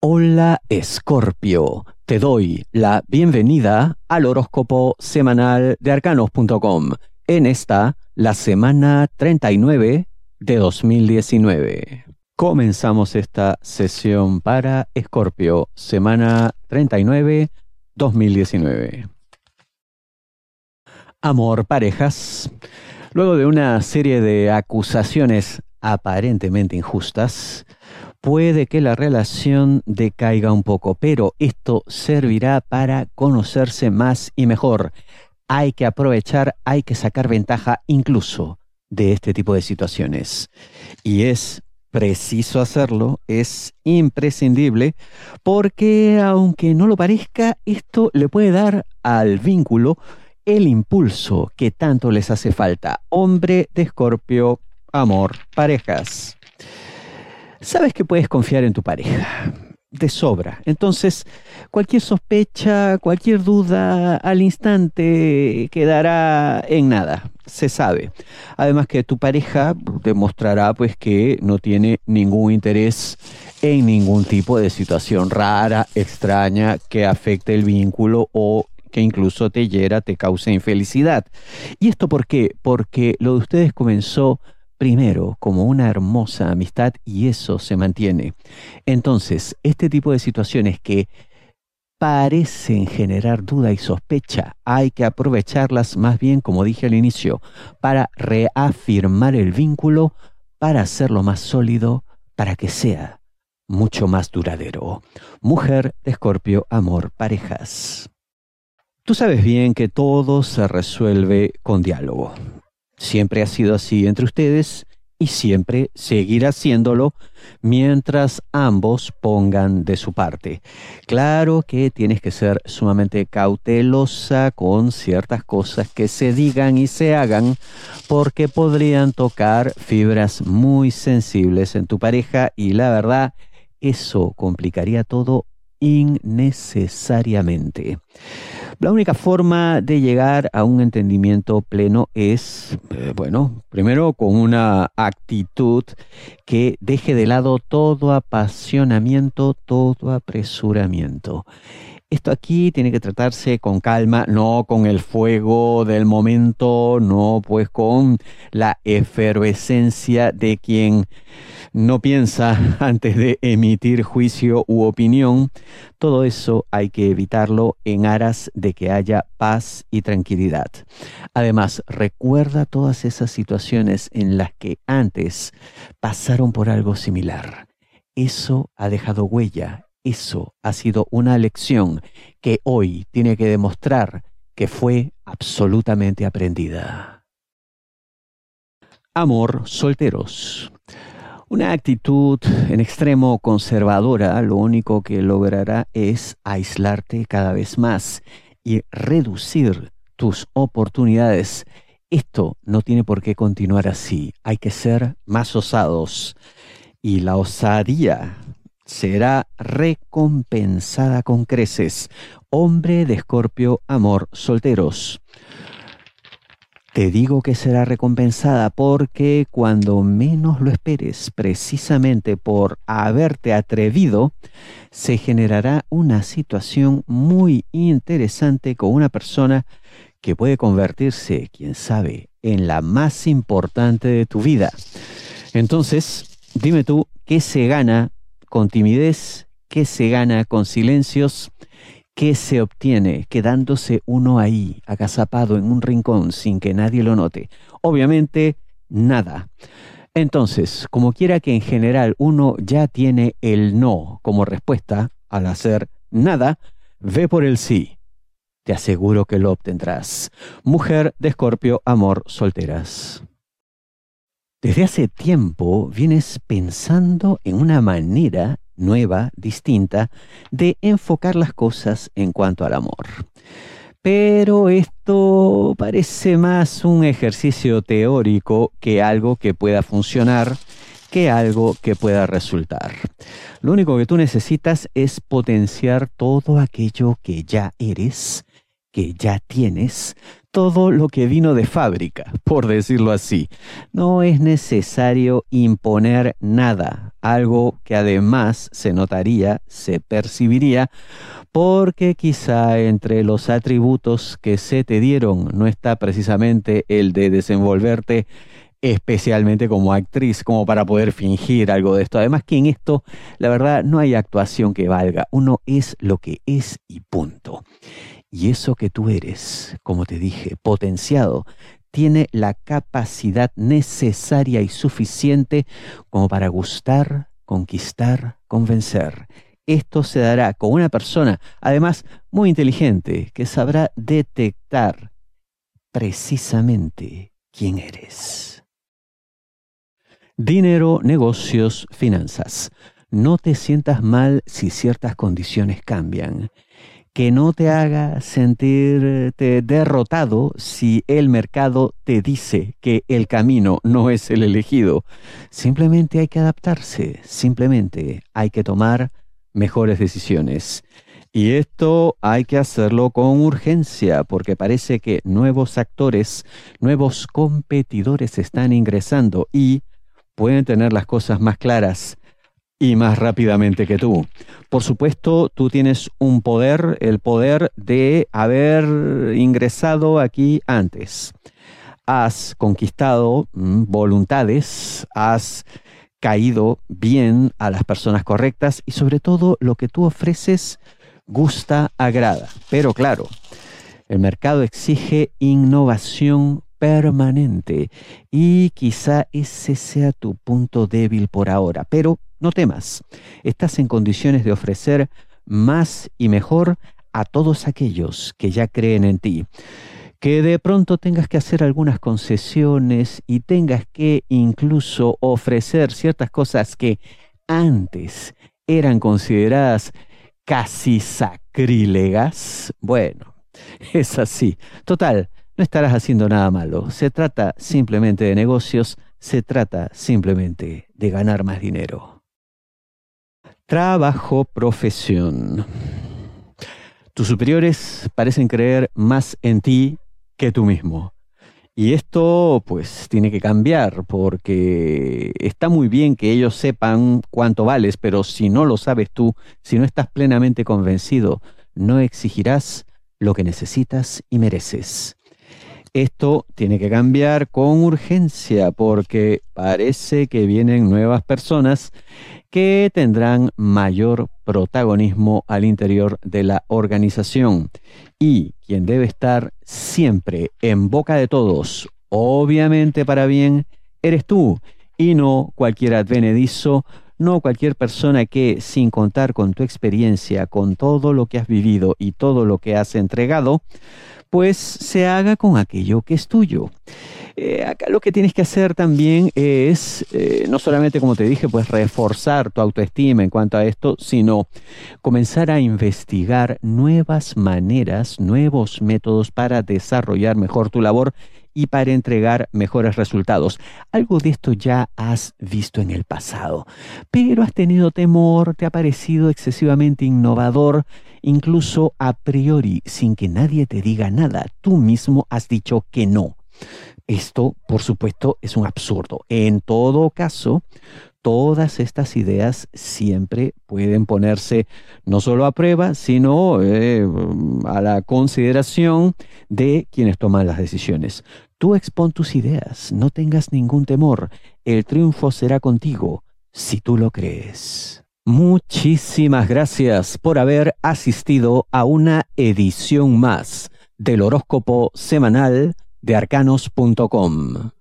Hola Escorpio, te doy la bienvenida al horóscopo semanal de arcanos.com en la semana 39 de 2019. Comenzamos esta sesión para Escorpio, semana 39, 2019. Amor, parejas. Luego de una serie de acusaciones aparentemente injustas, puede que la relación decaiga un poco, pero esto servirá para conocerse más y mejor. Hay que aprovechar, hay que sacar ventaja incluso de este tipo de situaciones. Y es preciso hacerlo, es imprescindible, porque aunque no lo parezca, esto le puede dar al vínculo el impulso que tanto les hace falta. Hombre de Escorpio, amor, parejas. Sabes que puedes confiar en tu pareja, de sobra. Entonces, cualquier sospecha, cualquier duda al instante quedará en nada, se sabe. Además que tu pareja demostrará pues que no tiene ningún interés en ningún tipo de situación rara, extraña, que afecte el vínculo o que incluso te hiera, te cause infelicidad. ¿Y esto por qué? Porque lo de ustedes comenzó primero como una hermosa amistad y eso se mantiene. Entonces, este tipo de situaciones que parecen generar duda y sospecha, hay que aprovecharlas más bien, como dije al inicio, para reafirmar el vínculo, para hacerlo más sólido, para que sea mucho más duradero. Mujer de Escorpio, amor, parejas. Tú sabes bien que todo se resuelve con diálogo. Siempre ha sido así entre ustedes y siempre seguirá siéndolo mientras ambos pongan de su parte. Claro que tienes que ser sumamente cautelosa con ciertas cosas que se digan y se hagan porque podrían tocar fibras muy sensibles en tu pareja y la verdad, eso complicaría todo innecesariamente. La única forma de llegar a un entendimiento pleno es, primero con una actitud que deje de lado todo apasionamiento, todo apresuramiento. Esto aquí tiene que tratarse con calma, no con el fuego del momento, no pues con la efervescencia de quien no piensa antes de emitir juicio u opinión. Todo eso hay que evitarlo en aras de que haya paz y tranquilidad. Además, recuerda todas esas situaciones en las que antes pasaron por algo similar. Eso ha dejado huella, eso ha sido una lección que hoy tiene que demostrar que fue absolutamente aprendida. Amor, solteros. Una actitud en extremo conservadora lo único que logrará es aislarte cada vez más y reducir tus oportunidades. Esto no tiene por qué continuar así. Hay que ser más osados y la osadía será recompensada con creces. Hombre de Escorpio, amor, solteros. Te digo que será recompensada porque cuando menos lo esperes, precisamente por haberte atrevido, se generará una situación muy interesante con una persona que puede convertirse, quién sabe, en la más importante de tu vida. Entonces, dime tú, ¿qué se gana con timidez? ¿Qué se gana con silencios? ¿Qué se obtiene quedándose uno ahí, agazapado en un rincón sin que nadie lo note? Obviamente, nada. Entonces, como quiera que en general uno ya tiene el no como respuesta al hacer nada, ve por el sí. Te aseguro que lo obtendrás. Mujer de Escorpio, amor, solteras. Desde hace tiempo vienes pensando en una manera nueva, distinta, de enfocar las cosas en cuanto al amor. Pero esto parece más un ejercicio teórico que algo que pueda funcionar, que algo que pueda resultar. Lo único que tú necesitas es potenciar todo aquello que ya eres, que ya tienes todo lo que vino de fábrica, por decirlo así. No es necesario imponer nada, algo que además se notaría, se percibiría, porque quizá entre los atributos que se te dieron no está precisamente el de desenvolverte especialmente como actriz, como para poder fingir algo de esto. Además que en esto, la verdad, no hay actuación que valga. Uno es lo que es y punto. Y eso que tú eres, como te dije, potenciado, tiene la capacidad necesaria y suficiente como para gustar, conquistar, convencer. Esto se dará con una persona, además, muy inteligente, que sabrá detectar precisamente quién eres. Dinero, negocios, finanzas. No te sientas mal si ciertas condiciones cambian. Que no te haga sentirte derrotado si el mercado te dice que el camino no es el elegido. Simplemente hay que adaptarse, simplemente hay que tomar mejores decisiones. Y esto hay que hacerlo con urgencia, porque parece que nuevos actores, nuevos competidores están ingresando y pueden tener las cosas más claras y más rápidamente que tú. Por supuesto, tú tienes un poder, el poder de haber ingresado aquí antes. Has conquistado voluntades, has caído bien a las personas correctas y sobre todo lo que tú ofreces gusta, agrada. Pero claro, el mercado exige innovación permanente y quizá ese sea tu punto débil por ahora, pero no temas, estás en condiciones de ofrecer más y mejor a todos aquellos que ya creen en ti. Que de pronto tengas que hacer algunas concesiones y tengas que incluso ofrecer ciertas cosas que antes eran consideradas casi sacrílegas, bueno, es así. Total, no estarás haciendo nada malo. Se trata simplemente de negocios, se trata simplemente de ganar más dinero. Trabajo, profesión. Tus superiores parecen creer más en ti que tú mismo. Y esto pues tiene que cambiar porque está muy bien que ellos sepan cuánto vales, pero si no lo sabes tú, si no estás plenamente convencido, no exigirás lo que necesitas y mereces. Esto tiene que cambiar con urgencia porque parece que vienen nuevas personas que tendrán mayor protagonismo al interior de la organización. Y quien debe estar siempre en boca de todos, obviamente para bien, eres tú y no cualquier advenedizo, no cualquier persona que, sin contar con tu experiencia, con todo lo que has vivido y todo lo que has entregado, pues se haga con aquello que es tuyo. Acá lo que tienes que hacer también es, no solamente, como te dije, pues reforzar tu autoestima en cuanto a esto, sino comenzar a investigar nuevas maneras, nuevos métodos para desarrollar mejor tu labor y para entregar mejores resultados. Algo de esto ya has visto en el pasado, pero has tenido temor, te ha parecido excesivamente innovador, incluso a priori, sin que nadie te diga nada. Tú mismo has dicho que no. Esto, por supuesto, es un absurdo. En todo caso, todas estas ideas siempre pueden ponerse no solo a prueba, sino a la consideración de quienes toman las decisiones. Tú expón tus ideas, no tengas ningún temor. El triunfo será contigo, si tú lo crees. Muchísimas gracias por haber asistido a una edición más del horóscopo semanal de arcanos.com.